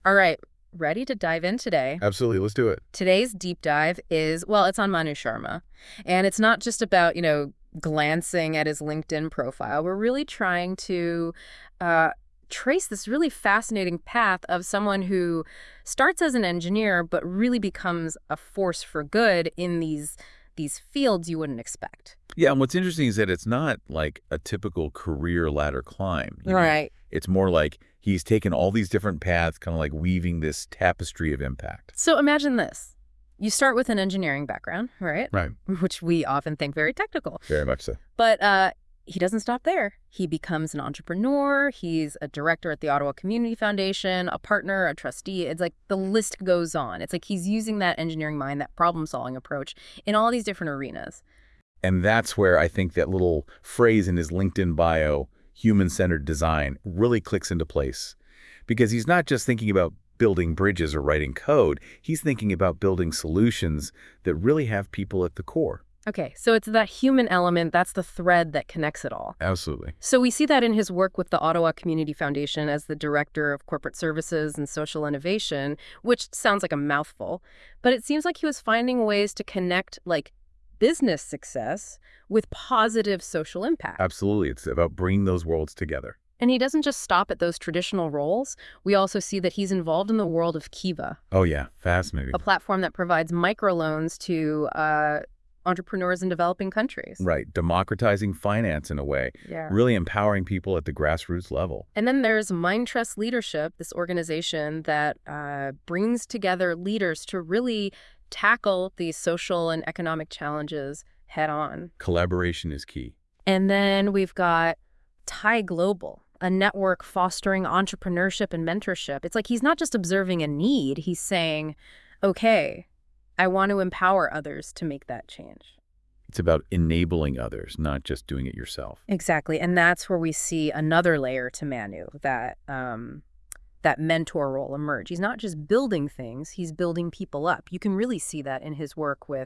All right, ready to dive in today? Absolutely. Let's do it. Today's deep dive is, well, it's on Manu Sharma. And it's not just about, glancing at his LinkedIn profile. We're really trying to uh, trace this really fascinating path of someone who starts as an engineer, but really becomes a force for good in these fields you wouldn't expect. Yeah, and what's interesting is that it's not like a typical career ladder climb. Right. It's more like he's taken all these different paths, kind of like weaving this tapestry of impact. So imagine this. You start with an engineering background, right? Right. Which we often think very technical. Very much so. But he doesn't stop there. He becomes an entrepreneur. He's a director at the Ottawa Community Foundation, a partner, a trustee. It's like the list goes on. It's like he's using that engineering mind, that problem-solving approach in all these different arenas. And that's where I think that little phrase in his LinkedIn bio, human-centered design, really clicks into place. Because he's not just thinking about building bridges or writing code. He's thinking about building solutions that really have people at the core. Okay, so it's that human element, that's the thread that connects it all. Absolutely. So we see that in his work with the Ottawa Community Foundation as the Director of Corporate Services and Social Innovation, which sounds like a mouthful, but it seems like he was finding ways to connect, like, business success with positive social impact. Absolutely. It's about bringing those worlds together. And he doesn't just stop at those traditional roles. We also see that he's involved in the world of Kiva, Oh, yeah. Fascinating. a platform that provides microloans to entrepreneurs in developing countries. Right. Democratizing finance in a way. Yeah. Really empowering people at the grassroots level. And then there's Mind Trust Leadership, this organization that brings together leaders to really tackle these social and economic challenges head on. Collaboration is key. And then we've got Thai Global, a network fostering entrepreneurship and mentorship. It's like he's not just observing a need, he's saying, okay, I want to empower others to make that change. It's about enabling others, not just doing it yourself. Exactly. And that's where we see another layer to Manu, that that mentor role emerge. He's not just building things, he's building people up. You can really see that in his work with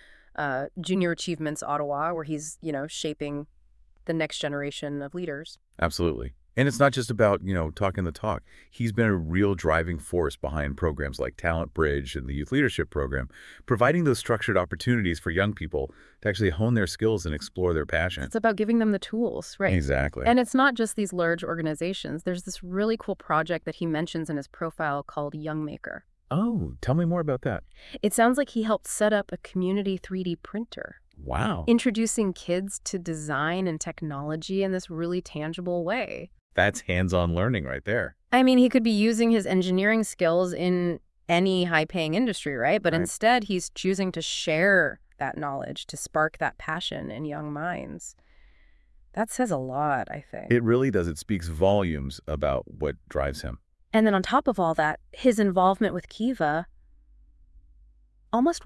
Junior Achievements Ottawa, where he's, shaping the next generation of leaders. Absolutely. And it's not just about, talking the talk. He's been a real driving force behind programs like Talent Bridge and the Youth Leadership Program, providing those structured opportunities for young people to actually hone their skills and explore their passion. It's about giving them the tools, right? Exactly. And it's not just these large organizations. There's this really cool project that he mentions in his profile called Young Maker. Oh, tell me more about that. It sounds like he helped set up a community 3D printer, Wow. introducing kids to design and technology in this really tangible way. That's hands-on learning right there. I mean, he could be using his engineering skills in any high-paying industry, right? But Right. instead, he's choosing to share that knowledge to spark that passion in young minds. That says a lot, I think. It really does. It speaks volumes about what drives him. And then on top of all that, his involvement with Kiva, almost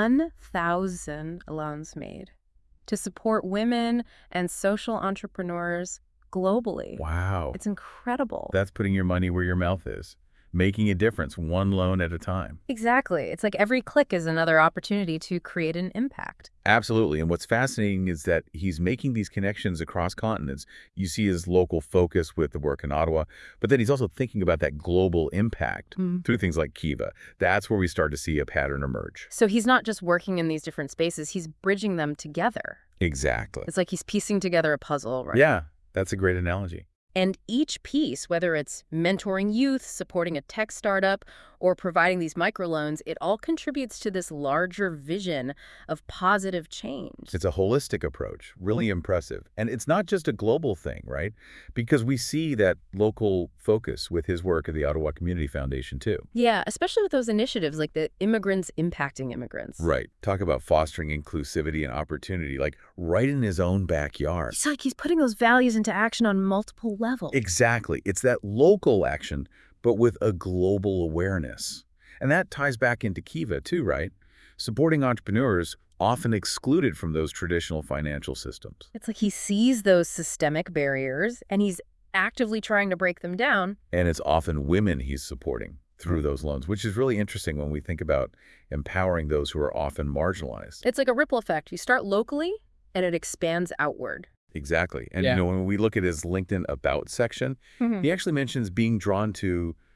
1,000 loans made to support women and social entrepreneurs globally. Wow. It's incredible. That's putting your money where your mouth is, making a difference one loan at a time. Exactly. It's like every click is another opportunity to create an impact. Absolutely. And what's fascinating is that he's making these connections across continents. You see his local focus with the work in Ottawa, but then he's also thinking about that global impact through things like Kiva. That's where we start to see a pattern emerge. So he's not just working in these different spaces, he's bridging them together. Exactly. It's like he's piecing together a puzzle, right? Yeah, that's a great analogy. And each piece, whether it's mentoring youth, supporting a tech startup, or providing these microloans, it all contributes to this larger vision of positive change. It's a holistic approach, really impressive. And it's not just a global thing, right? Because we see that local focus with his work at the Ottawa Community Foundation, too. Yeah, especially with those initiatives like the Immigrants Impacting Immigrants. Right. Talk about fostering inclusivity and opportunity, like right in his own backyard. It's like he's putting those values into action on multiple levels. Exactly. It's that local action, but with a global awareness. And that ties back into Kiva too, right? Supporting entrepreneurs often excluded from those traditional financial systems. It's like he sees those systemic barriers and he's actively trying to break them down. And it's often women he's supporting through those loans, which is really interesting when we think about empowering those who are often marginalized. It's like a ripple effect. You start locally and it expands outward. Exactly. And, Yeah. when we look at his LinkedIn About section, he actually mentions being drawn to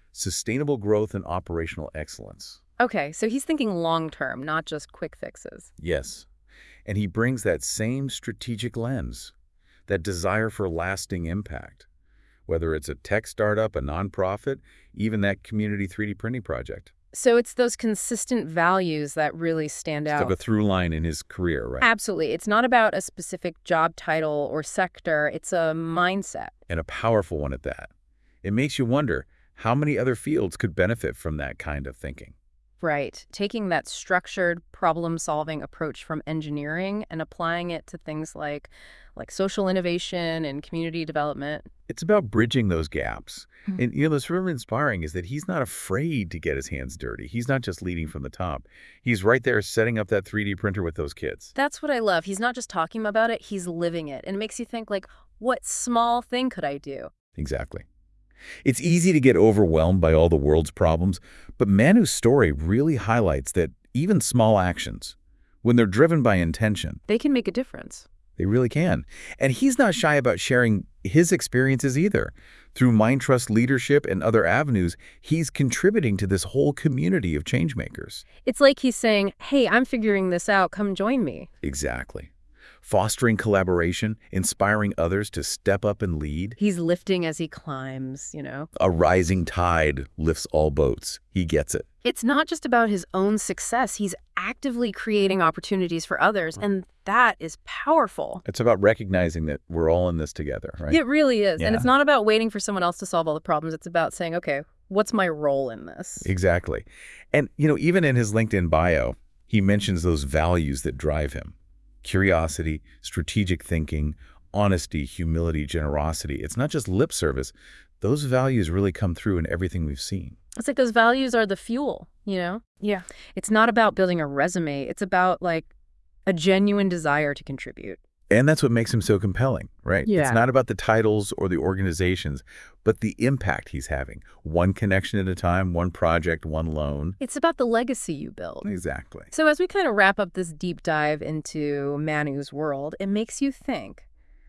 sustainable growth and operational excellence. Okay, so he's thinking long-term, not just quick fixes. Yes. And he brings that same strategic lens, that desire for lasting impact, whether it's a tech startup, a nonprofit, even that community 3D printing project. So it's those consistent values that really stand It's like a out. through line in his career, right? Absolutely. It's not about a specific job title or sector. It's a mindset. And a powerful one at that. It makes you wonder how many other fields could benefit from that kind of thinking. Right. Taking that structured problem-solving approach from engineering and applying it to things like social innovation and community development. It's about bridging those gaps. Hmm. And, what's really inspiring is that he's not afraid to get his hands dirty. He's not just leading from the top. He's right there setting up that 3D printer with those kids. That's what I love. He's not just talking about it, he's living it. And it makes you think, like, what small thing could I do? Exactly. It's easy to get overwhelmed by all the world's problems, but Manu's story really highlights that even small actions, when they're driven by intention, They can make a difference. they really can. And he's not shy about sharing his experiences either. Through MindTrust leadership and other avenues, he's contributing to this whole community of changemakers. It's like he's saying, hey, I'm figuring this out. Come join me. Exactly. Fostering collaboration, inspiring others to step up and lead. He's lifting as he climbs. A rising tide lifts all boats. He gets it. It's not just about his own success. He's actively creating opportunities for others, and that is powerful. It's about recognizing that we're all in this together, right? It really is. And Yeah. it's not about waiting for someone else to solve all the problems. It's about saying, okay, what's my role in this? Exactly. And, even in his LinkedIn bio, he mentions those values that drive him. Curiosity, strategic thinking, honesty, humility, generosity. It's not just lip service. Those values really come through in everything we've seen. It's like those values are the fuel. Yeah. It's not about building a resume. It's about, like, a genuine desire to contribute. And that's what makes him so compelling, right? Yeah. It's not about the titles or the organizations, but the impact he's having. One connection at a time, one project, one loan. It's about the legacy you build. Exactly. So as we kind of wrap up this deep dive into Manu's world, it makes you think,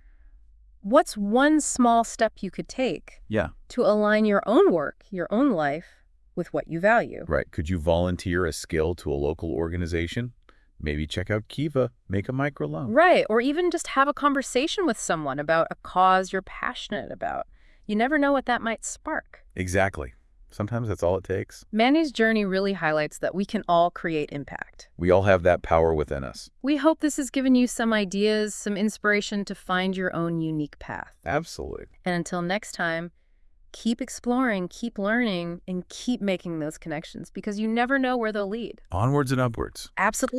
what's one small step you could take Yeah. to align your own work, your own life, with what you value? Right. Could you volunteer a skill to a local organization? Maybe check out Kiva, make a microloan. Right, or even just have a conversation with someone about a cause you're passionate about. You never know what that might spark. Exactly. Sometimes that's all it takes. Manu's journey really highlights that we can all create impact. We all have that power within us. We hope this has given you some ideas, some inspiration to find your own unique path. Absolutely. And until next time, keep exploring, keep learning, and keep making those connections because you never know where they'll lead. Onwards and upwards. Absolutely.